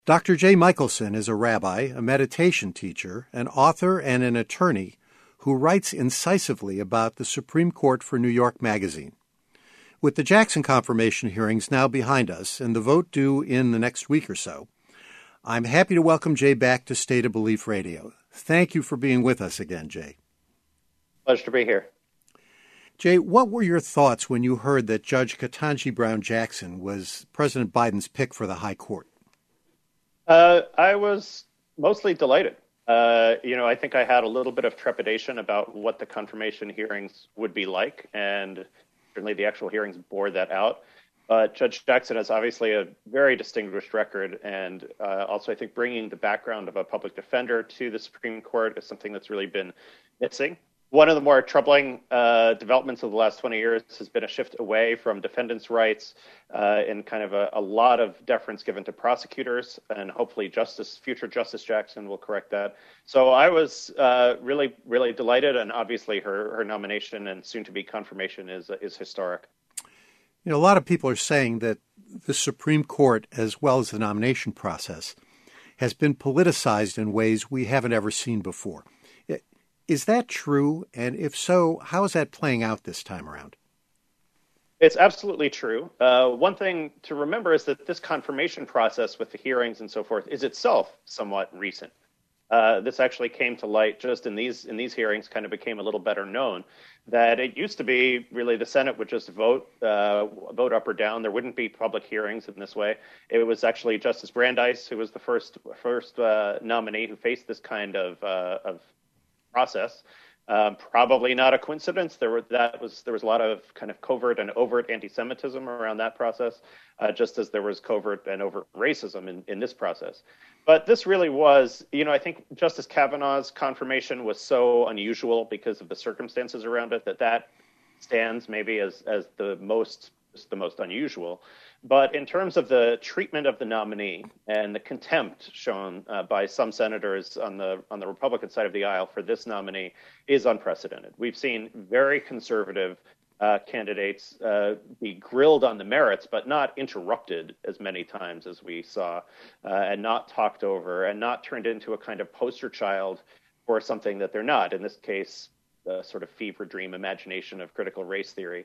Dr. Jay Michaelson is a rabbi, a meditation teacher, an author, and an attorney who writes incisively about the Supreme Court for New York Magazine. With the Jackson confirmation hearings now behind us and the vote due in the next week or so, I'm happy to welcome Jay back to State of Belief Radio. Thank you for being with us again, Jay. Pleasure to be here. Jay, what were your thoughts when you heard that Judge Ketanji Brown Jackson was President Biden's pick for the High Court? I was mostly delighted. I think I had a little bit of trepidation about what the confirmation hearings would be like, and certainly the actual hearings bore that out. But Judge Jackson has obviously a very distinguished record, and also I think bringing the background of a public defender to the Supreme Court is something that's really been missing. One of the more troubling developments of the last 20 years has been a shift away from defendants' rights and kind of a lot of deference given to prosecutors, and hopefully future Justice Jackson will correct that. So I was really, really delighted, and obviously her nomination and soon-to-be confirmation is historic. You know, a lot of people are saying that the Supreme Court, as well as the nomination process, has been politicized in ways we haven't ever seen before. Is that true? And if so, how is that playing out this time around? It's absolutely true. One thing to remember is that this confirmation process with the hearings and so forth is itself somewhat recent. This actually came to light just in these hearings, kind of became a little better known, that it used to be really the Senate would just vote up or down. There wouldn't be public hearings in this way. It was actually Justice Brandeis who was the first nominee who faced this kind of process. Probably not a coincidence. There was a lot of kind of covert and overt anti-Semitism around that process, just as there was covert and overt racism in this process. But this really was, I think Justice Kavanaugh's confirmation was so unusual because of the circumstances around it that stands maybe as the most unusual. But in terms of the treatment of the nominee and the contempt shown by some senators on the Republican side of the aisle for this nominee is unprecedented. We've seen very conservative candidates be grilled on the merits, but not interrupted as many times as we saw, and not talked over, and not turned into a kind of poster child for something that they're not. In this case, the sort of fever dream imagination of critical race theory.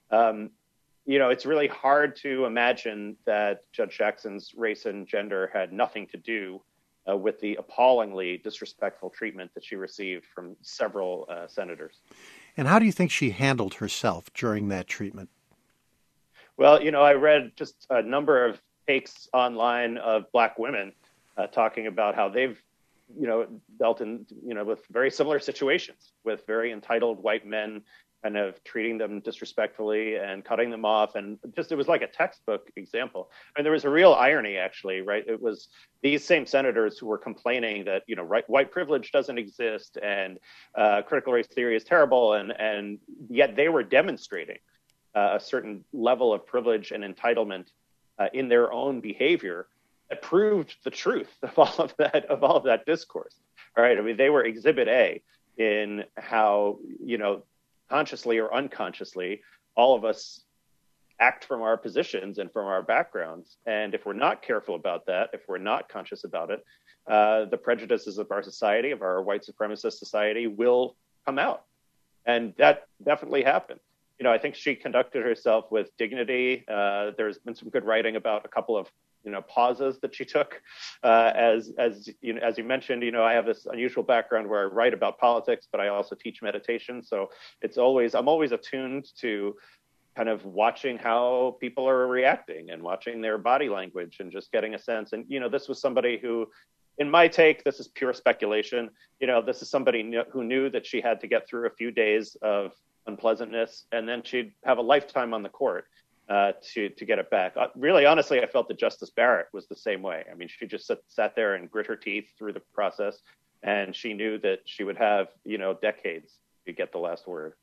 It's really hard to imagine that Judge Jackson's race and gender had nothing to do with the appallingly disrespectful treatment that she received from several senators. And how do you think she handled herself during that treatment? Well, I read just a number of takes online of Black women talking about how they've, dealt in, with very similar situations with very entitled white men kind of treating them disrespectfully and cutting them off. And it was like a textbook example. And there was a real irony, actually, right? It was these same senators who were complaining that, white privilege doesn't exist and critical race theory is terrible. And yet they were demonstrating a certain level of privilege and entitlement in their own behavior that proved the truth of all of that discourse. All right. I mean, they were exhibit A in how, consciously or unconsciously, all of us act from our positions and from our backgrounds. And if we're not careful about that, if we're not conscious about it, the prejudices of our society, of our white supremacist society, will come out. And that definitely happened. I think she conducted herself with dignity. There's been some good writing about a couple of pauses that she took. As you mentioned, I have this unusual background where I write about politics, but I also teach meditation. So I'm always attuned to kind of watching how people are reacting and watching their body language and just getting a sense. And, this was somebody who, in my take, this is pure speculation. This is somebody who knew that she had to get through a few days of unpleasantness, and then she'd have a lifetime on the court to get it back. Really, honestly, I felt that Justice Barrett was the same way. I mean, she just sat there and grit her teeth through the process, and she knew that she would have, decades to get the last word.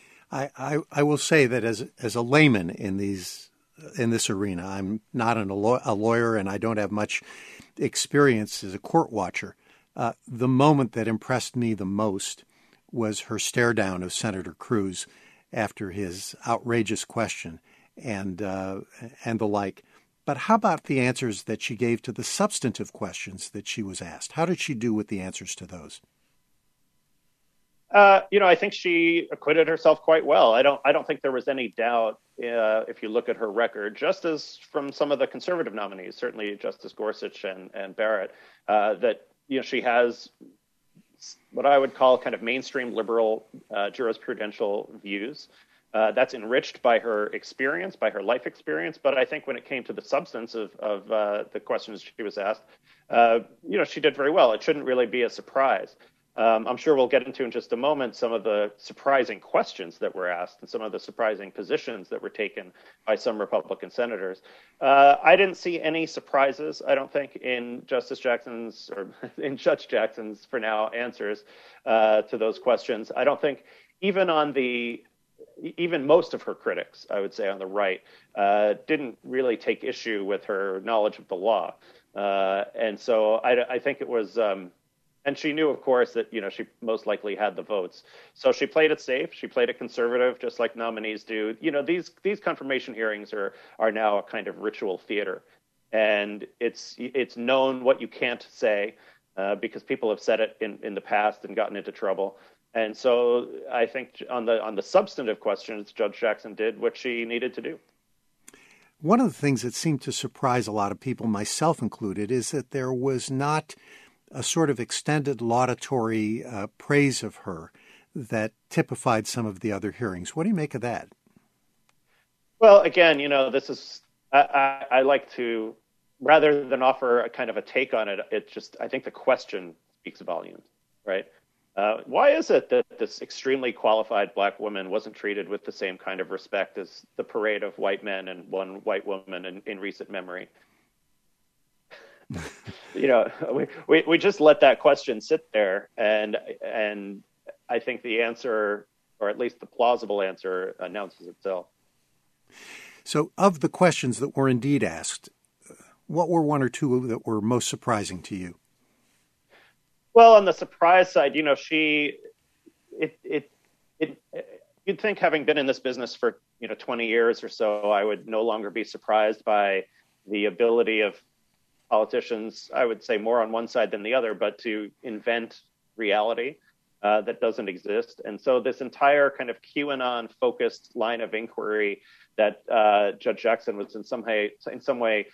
I will say that as a layman in this arena, I'm not a lawyer, and I don't have much experience as a court watcher. The moment that impressed me the most was her stare down of Senator Cruz after his outrageous question and the like. But how about the answers that she gave to the substantive questions that she was asked? How did she do with the answers to those? I think she acquitted herself quite well. I don't think there was any doubt if you look at her record, just as from some of the conservative nominees, certainly Justice Gorsuch and Barrett, that she has what I would call kind of mainstream liberal jurisprudential views. That's enriched by her experience, by her life experience. But I think when it came to the substance of the questions she was asked, she did very well. It shouldn't really be a surprise. I'm sure we'll get into in just a moment some of the surprising questions that were asked and some of the surprising positions that were taken by some Republican senators. I didn't see any surprises, I don't think, in Judge Jackson's, for now, answers to those questions. I don't think even most of her critics, I would say on the right, didn't really take issue with her knowledge of the law. And so I think it was... and she knew, of course, that, she most likely had the votes. So she played it safe. She played it conservative, just like nominees do. These confirmation hearings are now a kind of ritual theater. And it's known what you can't say because people have said it in the past and gotten into trouble. And so I think on the substantive questions, Judge Jackson did what she needed to do. One of the things that seemed to surprise a lot of people, myself included, is that there was not a sort of extended laudatory praise of her that typified some of the other hearings. What do you make of that? Well, again, this is, I like to, rather than offer a kind of a take on it, I think the question speaks volumes, right? Why is it that this extremely qualified Black woman wasn't treated with the same kind of respect as the parade of white men and one white woman in recent memory? We just let that question sit there, and I think the answer, or at least the plausible answer, announces itself. So, of the questions that were indeed asked, what were one or two that were most surprising to you? Well, on the surprise side, you'd think, having been in this business for 20 years or so, I would no longer be surprised by the ability of politicians, I would say more on one side than the other, but to invent reality that doesn't exist. And so this entire kind of QAnon-focused line of inquiry that Judge Jackson was in some way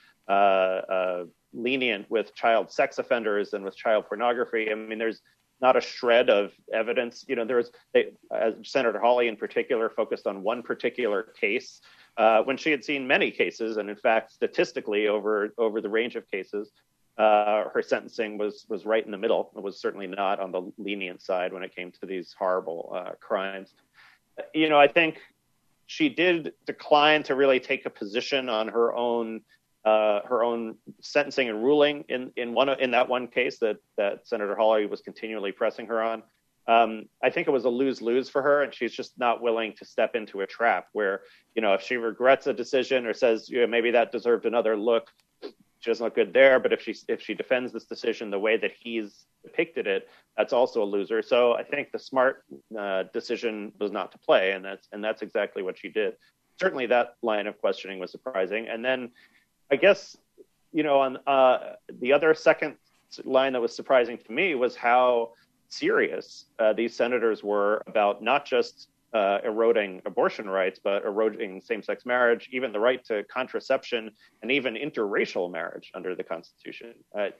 lenient with child sex offenders and with child pornography. I mean, there's not a shred of evidence. Senator Hawley in particular focused on one particular case when she had seen many cases, and in fact, statistically over the range of cases, her sentencing was right in the middle. It was certainly not on the lenient side when it came to these horrible crimes. I think she did decline to really take a position on her own sentencing and ruling in that one case that Senator Hawley was continually pressing her on. I think it was a lose-lose for her, and she's just not willing to step into a trap where, if she regrets a decision or says, maybe that deserved another look, she doesn't look good there. But if she defends this decision the way that he's depicted it, that's also a loser. So I think the smart decision was not to play, and that's exactly what she did. Certainly that line of questioning was surprising. And then I guess, on the other second line that was surprising to me was how serious these senators were about not just eroding abortion rights, but eroding same-sex marriage, even the right to contraception, and even interracial marriage under the Constitution.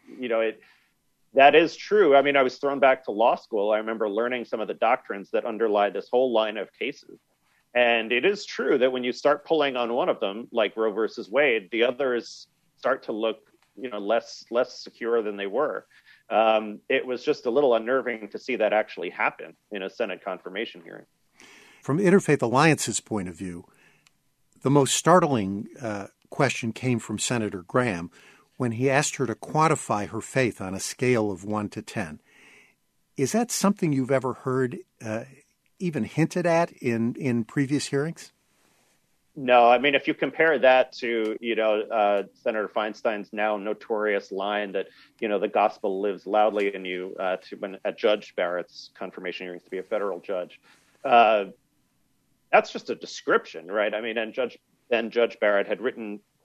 That is true. I mean, I was thrown back to law school. I remember learning some of the doctrines that underlie this whole line of cases. And it is true that when you start pulling on one of them, like Roe versus Wade, the others start to look, less secure than they were. It was just a little unnerving to see that actually happen in a Senate confirmation hearing. From Interfaith Alliance's point of view, the most startling question came from Senator Graham when he asked her to quantify her faith on a scale of 1 to 10. Is that something you've ever heard even hinted at in previous hearings? No, I mean, if you compare that to, Senator Feinstein's now notorious line that, the gospel lives loudly in you when at Judge Barrett's confirmation hearings to be a federal judge, that's just a description, right? I mean, and Judge Barrett had written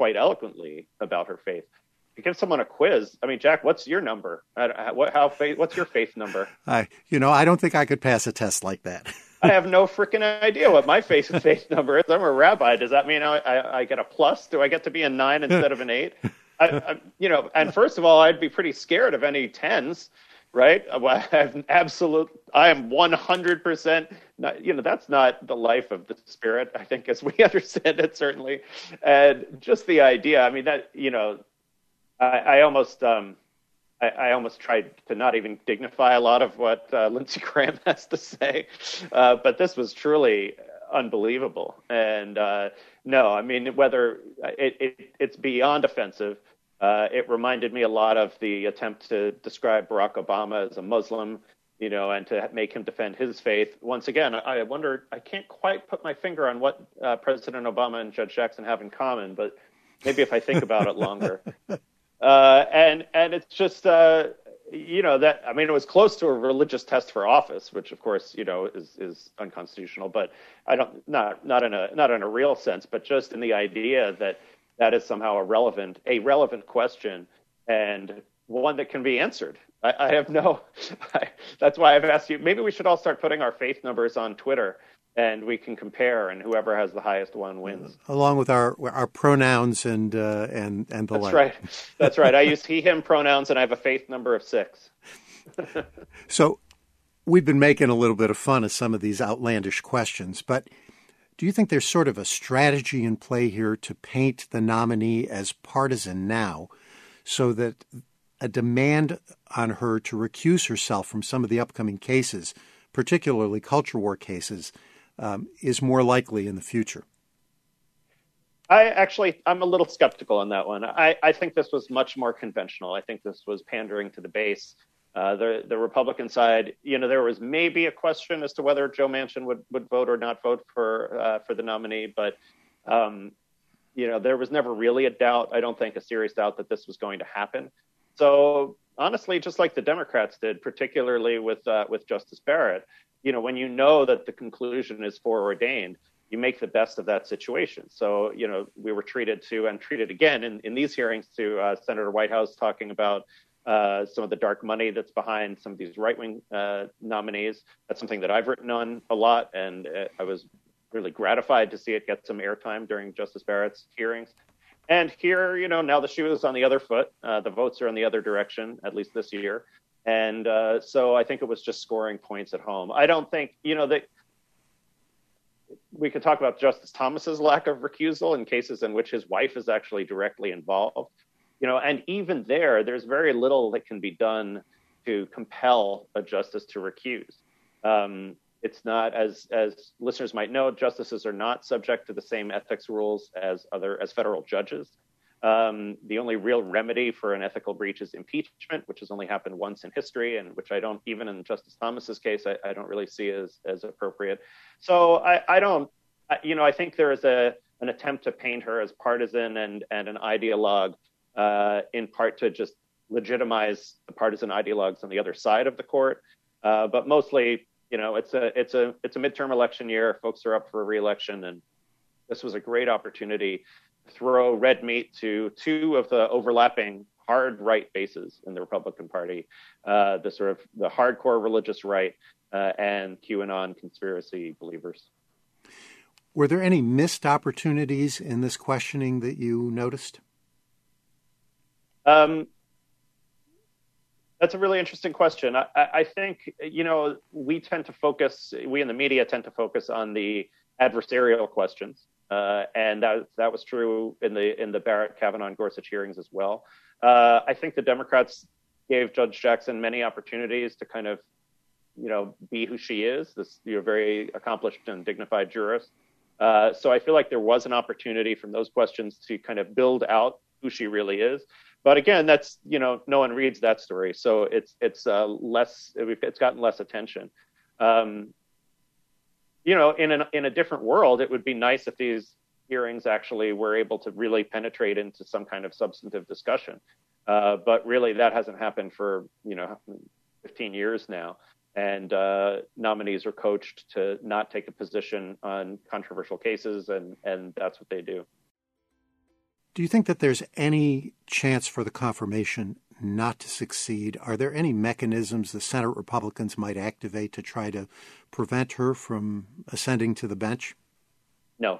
quite eloquently about her faith. To give someone a quiz, I mean, Jack, what's your number? What's your faith number? I don't think I could pass a test like that. I have no freaking idea what my faith number is. I'm a rabbi. Does that mean I get a plus? Do I get to be a 9 instead of an 8? And first of all, I'd be pretty scared of any 10s, right? I am 100%, that's not the life of the Spirit, I think, as we understand it, certainly. And just the idea, I mean, that, I almost tried to not even dignify a lot of what Lindsey Graham has to say, but this was truly unbelievable. And no, I mean, whether it's beyond offensive. It reminded me a lot of the attempt to describe Barack Obama as a Muslim, and to make him defend his faith. Once again, I wonder, I can't quite put my finger on what President Obama and Judge Jackson have in common, but maybe if I think about it longer. And it's just, that, I mean, it was close to a religious test for office, which of course, is unconstitutional, but not in a real sense, but just in the idea that is somehow a relevant question and one that can be answered. That's why I've asked you, maybe we should all start putting our faith numbers on Twitter and we can compare, and whoever has the highest one wins. Along with our pronouns and the That's like. Right. That's right. I use he, him pronouns, and I have a faith number of 6. So we've been making a little bit of fun of some of these outlandish questions, but do you think there's sort of a strategy in play here to paint the nominee as partisan now so that a demand on her to recuse herself from some of the upcoming cases, particularly culture war cases, is more likely in the future? I'm a little skeptical on that one. I think this was much more conventional. I think this was pandering to the base. The Republican side, there was maybe a question as to whether Joe Manchin would vote or not vote for the nominee, but there was never really a doubt. I don't think a serious doubt that this was going to happen. So honestly, just like the Democrats did, particularly with Justice Barrett, when you know that the conclusion is foreordained, you make the best of that situation. So, we were treated again in these hearings to Senator Whitehouse talking about some of the dark money that's behind some of these right-wing nominees. That's something that I've written on a lot, and I was really gratified to see it get some airtime during Justice Barrett's hearings. And here, now the shoe is on the other foot. The votes are in the other direction, at least this year. And so I think it was just scoring points at home. I don't think, that we could talk about Justice Thomas's lack of recusal in cases in which his wife is actually directly involved. And even there's very little that can be done to compel a justice to recuse. It's not, as listeners might know, justices are not subject to the same ethics rules as federal judges. The only real remedy for an ethical breach is impeachment, which has only happened once in history, and which I don't, even in Justice Thomas's case, I don't really see as appropriate. So I think there is an attempt to paint her as partisan and an ideologue, in part to just legitimize the partisan ideologues on the other side of the court, but mostly, it's a midterm election year. Folks are up for a re-election, and this was a great opportunity to throw red meat to two of the overlapping hard right bases in the Republican Party, the hardcore religious right and QAnon conspiracy believers. Were there any missed opportunities in this questioning that you noticed? That's a really interesting question. I think, we in the media tend to focus on the adversarial questions. And that was true in the Barrett, Kavanaugh, and Gorsuch hearings as well. I think the Democrats gave Judge Jackson many opportunities to kind of, be who she is, this very accomplished and dignified jurist. So I feel like there was an opportunity from those questions to kind of build out who she really is. But again, that's, no one reads that story. So it's gotten less attention. In a different world, it would be nice if these hearings actually were able to really penetrate into some kind of substantive discussion. But really that hasn't happened for, 15 years now. And nominees are coached to not take a position on controversial cases, and that's what they do. Do you think that there's any chance for the confirmation not to succeed? Are there any mechanisms the Senate Republicans might activate to try to prevent her from ascending to the bench? No.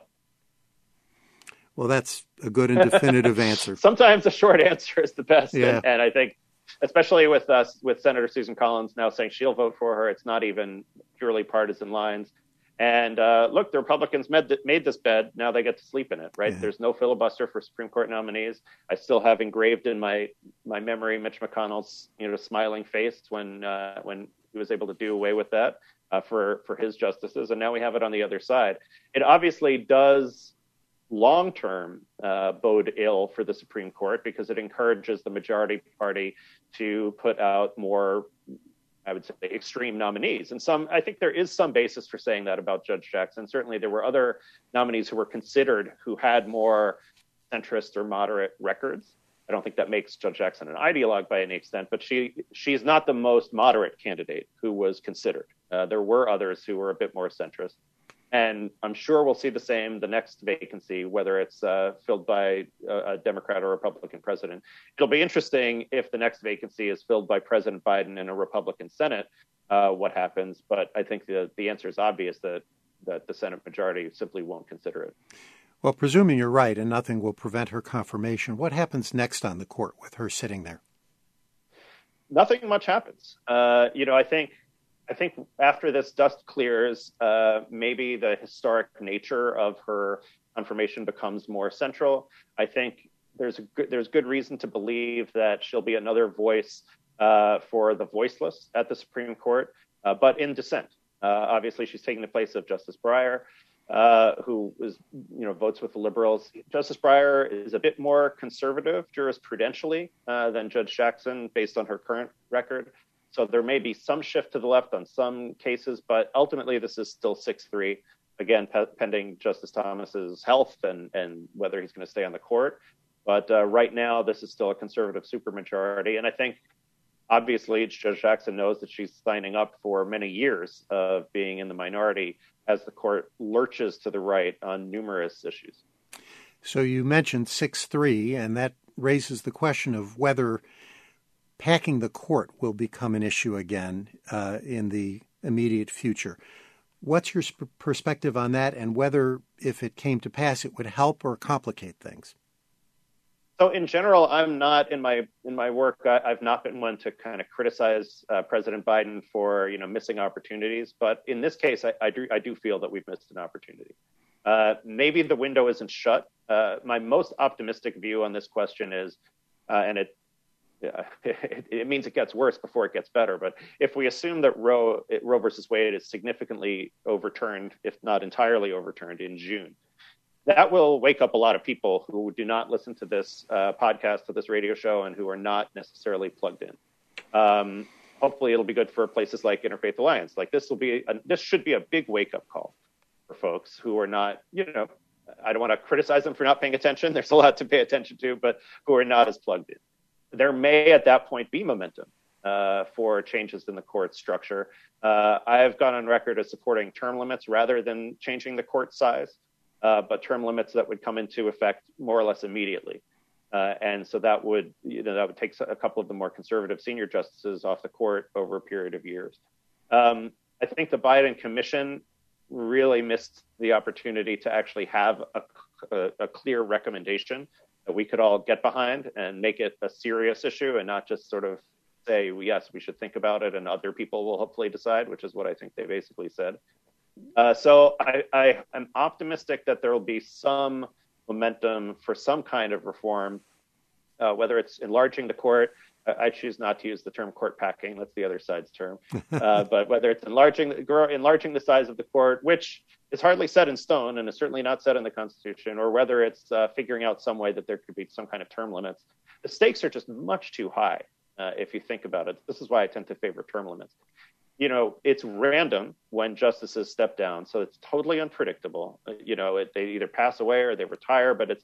Well, that's a good and definitive answer. Sometimes a short answer is the best. Yeah. And I think, especially with Senator Susan Collins now saying she'll vote for her, it's not even purely partisan lines. And look, the Republicans made this bed. Now they get to sleep in it, right? Yeah. There's no filibuster for Supreme Court nominees. I still have engraved in my memory Mitch McConnell's smiling face when he was able to do away with that for his justices. And now we have it on the other side. It obviously does long-term bode ill for the Supreme Court because it encourages the majority party to put out more, I would say, extreme nominees. And I think there is some basis for saying that about Judge Jackson. Certainly there were other nominees who were considered who had more centrist or moderate records. I don't think that makes Judge Jackson an ideologue by any extent, but she's not the most moderate candidate who was considered. There were others who were a bit more centrist. And I'm sure we'll see the same the next vacancy, whether it's filled by a Democrat or Republican president. It'll be interesting if the next vacancy is filled by President Biden and a Republican Senate, what happens. But I think the answer is obvious that the Senate majority simply won't consider it. Well, presuming you're right and nothing will prevent her confirmation, what happens next on the court with her sitting there? Nothing much happens. I think after this dust clears, maybe the historic nature of her confirmation becomes more central. I think there's good reason to believe that she'll be another voice for the voiceless at the Supreme Court, but in dissent. Obviously, she's taking the place of Justice Breyer, who votes with the liberals. Justice Breyer is a bit more conservative jurisprudentially than Judge Jackson, based on her current record. So there may be some shift to the left on some cases, but ultimately this is still 6-3, again, pending Justice Thomas's health and whether he's going to stay on the court. But right now, this is still a conservative supermajority. And I think, obviously, Judge Jackson knows that she's signing up for many years of being in the minority as the court lurches to the right on numerous issues. So you mentioned 6-3, and that raises the question of whether packing the court will become an issue again in the immediate future. What's your perspective on that, and whether, if it came to pass, it would help or complicate things? So in general, I'm not in my work. I've not been one to kind of criticize President Biden for missing opportunities, but in this case, I do feel that we've missed an opportunity. Maybe the window isn't shut. My most optimistic view on this question is, and it means it gets worse before it gets better. But if we assume that Roe versus Wade is significantly overturned, if not entirely overturned, in June, that will wake up a lot of people who do not listen to this podcast, to this radio show, and who are not necessarily plugged in. Hopefully, it'll be good for places like Interfaith Alliance. Like this should be a big wake up call for folks who are not, I don't want to criticize them for not paying attention. There's a lot to pay attention to, but who are not as plugged in. There may at that point be momentum for changes in the court structure. I've gone on record as supporting term limits rather than changing the court size, but term limits that would come into effect more or less immediately. And so that would take a couple of the more conservative senior justices off the court over a period of years. I think the Biden commission really missed the opportunity to actually have a clear recommendation that we could all get behind and make it a serious issue and not just sort of say, yes, we should think about it and other people will hopefully decide, which is what I think they basically said. So I am optimistic that there will be some momentum for some kind of reform, whether it's enlarging the court. I choose not to use the term court packing. That's the other side's term. But whether it's enlarging the size of the court, which is hardly set in stone and is certainly not set in the Constitution, or whether it's figuring out some way that there could be some kind of term limits, the stakes are just much too high if you think about it. This is why I tend to favor term limits. It's random when justices step down, so it's totally unpredictable. They either pass away or they retire, but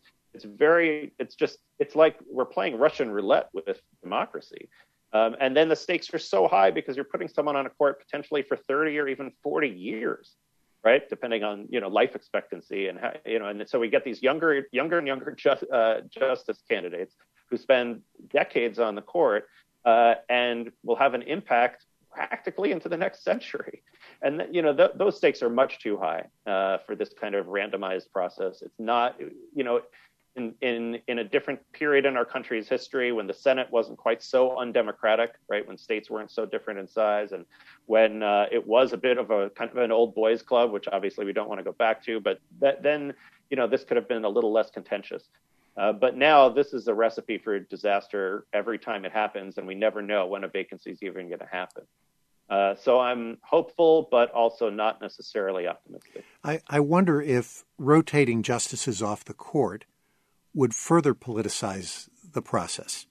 it's like we're playing Russian roulette with democracy. And then the stakes are so high because you're putting someone on a court potentially for 30 or even 40 years. right? Depending on, life expectancy and how, and so we get these younger and younger justice candidates who spend decades on the court and will have an impact practically into the next century. And, those stakes are much too high for this kind of randomized process. It's not, in a different period in our country's history, when the Senate wasn't quite so undemocratic, right? When states weren't so different in size, and when it was a bit of a kind of an old boys club, which obviously we don't want to go back to, but then this could have been a little less contentious. But now this is a recipe for disaster every time it happens, and we never know when a vacancy is even going to happen. So I'm hopeful, but also not necessarily optimistic. I wonder if rotating justices off the court would further politicize the process.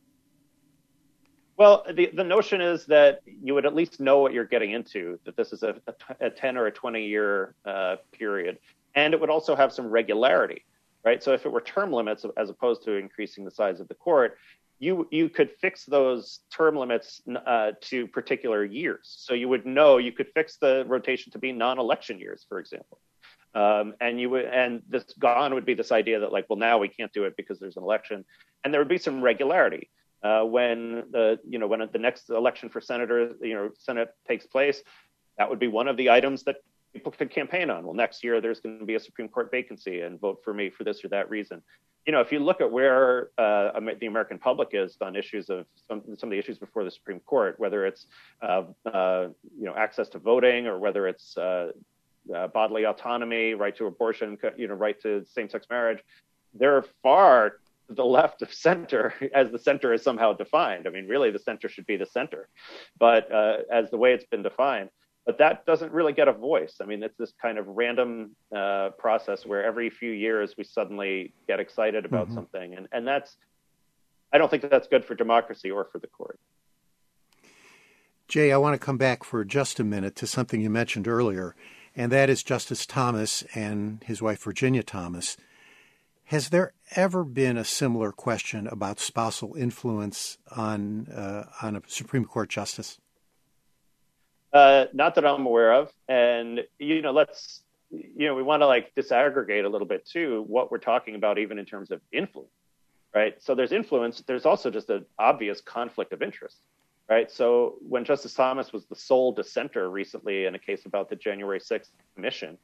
Well, the notion is that you would at least know what you're getting into, that this is a 10 or a 20-year period. And it would also have some regularity, right? So if it were term limits as opposed to increasing the size of the court, you could fix those term limits to particular years. So you would know, you could fix the rotation to be non-election years, for example. And this gone would be this idea that now we can't do it because there's an election, and there would be some regularity when the next election for Senate takes place. That would be one of the items that people could campaign on. Well, next year there's going to be a Supreme Court vacancy, and vote for me for this or that reason. If you look at where the American public is on issues of some of the issues before the Supreme Court, whether it's access to voting, or whether it's bodily autonomy, right to abortion, right to same-sex marriage, they're far to the left of center, as the center is somehow defined. I mean, really, the center should be the center, but as the way it's been defined. But that doesn't really get a voice. I mean, it's this kind of random process where every few years we suddenly get excited about something, and I don't think that's good for democracy or for the court. Jay, I want to come back for just a minute to something you mentioned earlier, and that is Justice Thomas and his wife, Virginia Thomas. Has there ever been a similar question about spousal influence on a Supreme Court justice? Not that I'm aware of. And, we want to disaggregate a little bit too, what we're talking about, even in terms of influence, right? So there's influence. There's also just an obvious conflict of interest. Right. So when Justice Thomas was the sole dissenter recently in a case about the January 6th commission,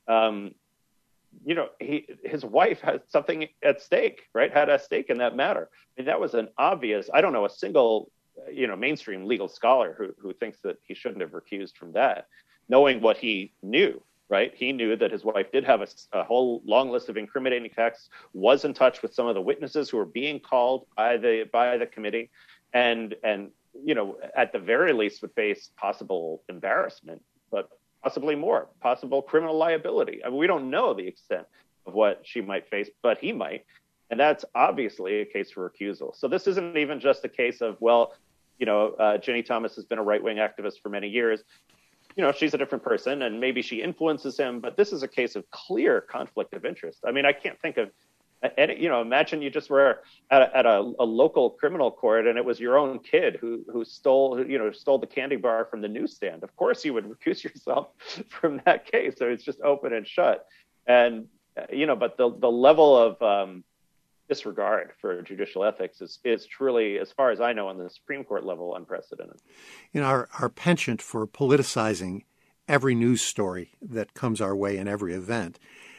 his wife had something at stake, right? Had a stake in that matter. I mean, that was an obvious, I don't know a single, mainstream legal scholar who thinks that he shouldn't have recused from that, knowing what he knew, right? He knew that his wife did have a whole long list of incriminating texts, was in touch with some of the witnesses who were being called by the committee, and at the very least would face possible embarrassment, but possibly more, possible criminal liability. I mean, we don't know the extent of what she might face, but he might. And that's obviously a case for recusal. So this isn't even just a case of, Ginny Thomas has been a right-wing activist for many years. She's a different person and maybe she influences him, but this is a case of clear conflict of interest. I mean, I can't think of imagine you just were at a local criminal court and it was your own kid who stole the candy bar from the newsstand. Of course you would recuse yourself from that case. So it's just open and shut. And, but the level of disregard for judicial ethics is truly, as far as I know, on the Supreme Court level, unprecedented. Our penchant for politicizing every news story that comes our way in every event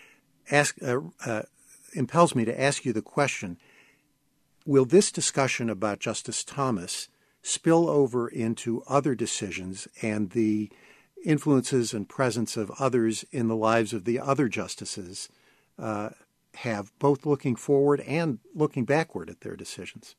impels me to ask you the question, will this discussion about Justice Thomas spill over into other decisions and the influences and presence of others in the lives of the other justices have, both looking forward and looking backward at their decisions?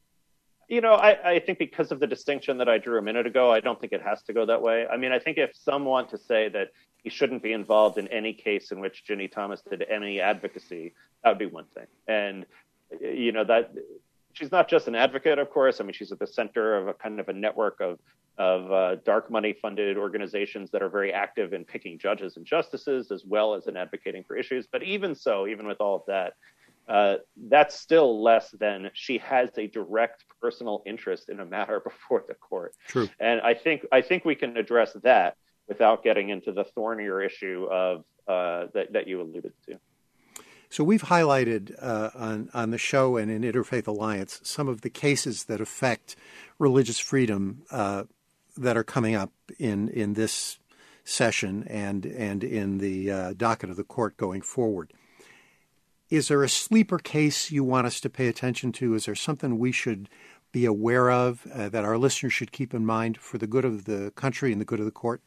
I think because of the distinction that I drew a minute ago, I don't think it has to go that way. I mean, I think if some want to say that he shouldn't be involved in any case in which Ginny Thomas did any advocacy, that would be one thing. And, that she's not just an advocate, of course. I mean, she's at the center of a kind of a network of dark money funded organizations that are very active in picking judges and justices, as well as in advocating for issues. But even so, even with all of that, that's still less than she has a direct personal interest in a matter before the court. True. And I think we can address that. without getting into the thornier issue of that you alluded to. So we've highlighted on the show and in Interfaith Alliance some of the cases that affect religious freedom that are coming up in this session and in the docket of the court going forward. Is there a sleeper case you want us to pay attention to? Is there something we should be aware of that our listeners should keep in mind for the good of the country and the good of the court?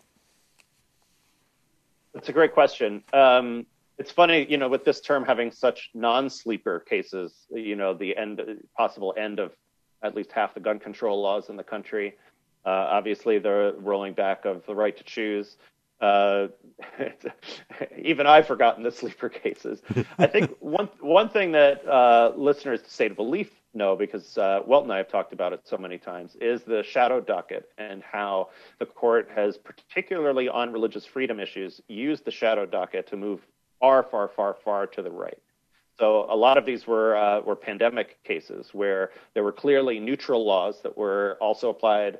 That's a great question. It's funny, with this term having such non-sleeper cases, the possible end of at least half the gun control laws in the country. Obviously, the rolling back of the right to choose. Even I've forgotten the sleeper cases. I think one thing that listeners to State of Belief know, because Walt and I have talked about it so many times, is the shadow docket and how the court has, particularly on religious freedom issues, used the shadow docket to move far, far, far, far to the right. So a lot of these were pandemic cases where there were clearly neutral laws that were also applied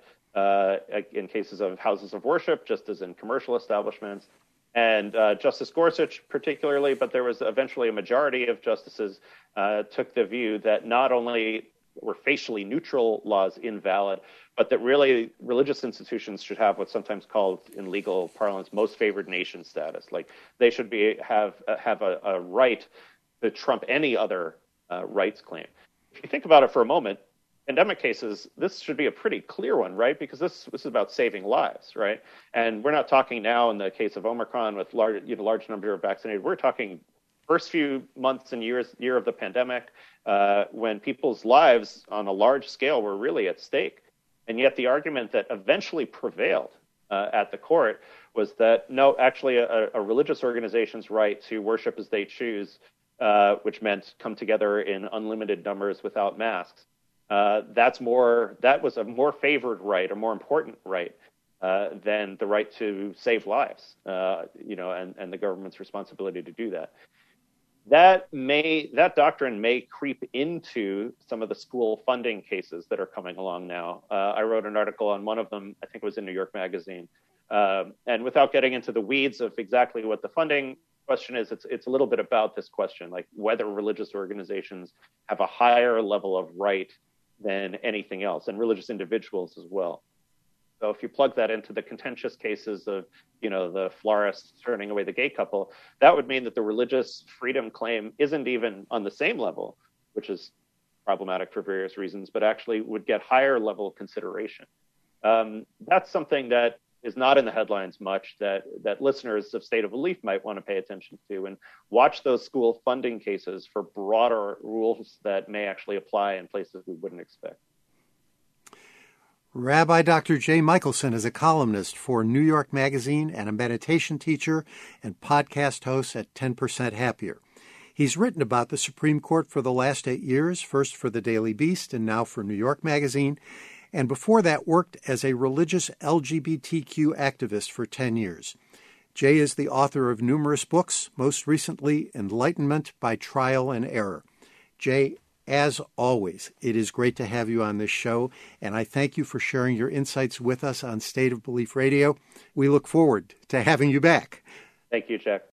in cases of houses of worship, just as in commercial establishments. And Justice Gorsuch particularly, but there was eventually a majority of justices took the view that not only were facially neutral laws invalid, but that really religious institutions should have what's sometimes called in legal parlance most favored nation status. Like they should have a right to trump any other rights claim. If you think about it for a moment, pandemic cases, this should be a pretty clear one, right? Because this is about saving lives, right? And we're not talking now in the case of Omicron with large number of vaccinated. We're talking first few months and year of the pandemic, when people's lives on a large scale were really at stake. And yet the argument that eventually prevailed at the court was that, no, actually a religious organization's right to worship as they choose, which meant come together in unlimited numbers without masks, that was a more favored right, a more important right than the right to save lives, and the government's responsibility to do that. That doctrine may creep into some of the school funding cases that are coming along now. I wrote an article on one of them, I think it was in New York Magazine. And without getting into the weeds of exactly what the funding question is, it's a little bit about this question, like whether religious organizations have a higher level of right than anything else, and religious individuals as well. So if you plug that into the contentious cases of, the florists turning away the gay couple, that would mean that the religious freedom claim isn't even on the same level, which is problematic for various reasons, but actually would get higher level consideration. That's something that is not in the headlines much, that listeners of State of Belief might want to pay attention to and watch those school funding cases for broader rules that may actually apply in places we wouldn't expect. Rabbi Dr. Jay Michaelson is a columnist for New York Magazine and a meditation teacher and podcast host at 10% Happier. He's written about the Supreme Court for the last 8 years, first for the Daily Beast and now for New York Magazine, and before that worked as a religious LGBTQ activist for 10 years. Jay is the author of numerous books, most recently Enlightenment by Trial and Error. Jay, as always, it is great to have you on this show, and I thank you for sharing your insights with us on State of Belief Radio. We look forward to having you back. Thank you, Jack.